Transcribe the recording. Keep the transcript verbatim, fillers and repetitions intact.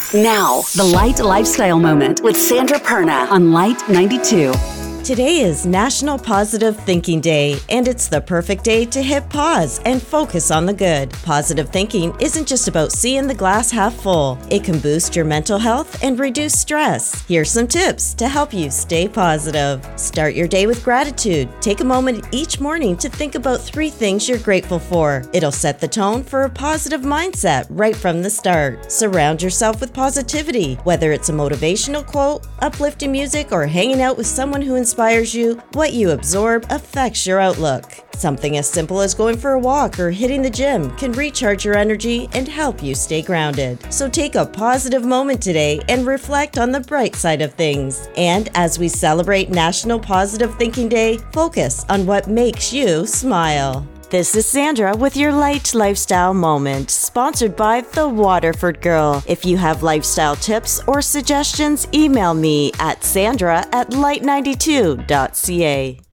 Now, the Light Lifestyle Moment with Sandra Perna on Light ninety-two. Today is National Positive Thinking Day, and it's the perfect day to hit pause and focus on the good. Positive thinking isn't just about seeing the glass half full. It can boost your mental health and reduce stress. Here's some tips to help you stay positive. Start your day with gratitude. Take a moment each morning to think about three things you're grateful for. It'll set the tone for a positive mindset right from the start. Surround yourself with positivity. Whether it's a motivational quote, uplifting music, or hanging out with someone who inspires you, what you absorb affects your outlook. Something as simple as going for a walk or hitting the gym can recharge your energy and help you stay grounded. So take a positive moment today and reflect on the bright side of things. And as we celebrate National Positive Thinking Day, focus on what makes you smile. This is Sandra with your Light Lifestyle Moment, sponsored by The Waterford Girl. If you have lifestyle tips or suggestions, email me at sandra at light ninety-two dot c a.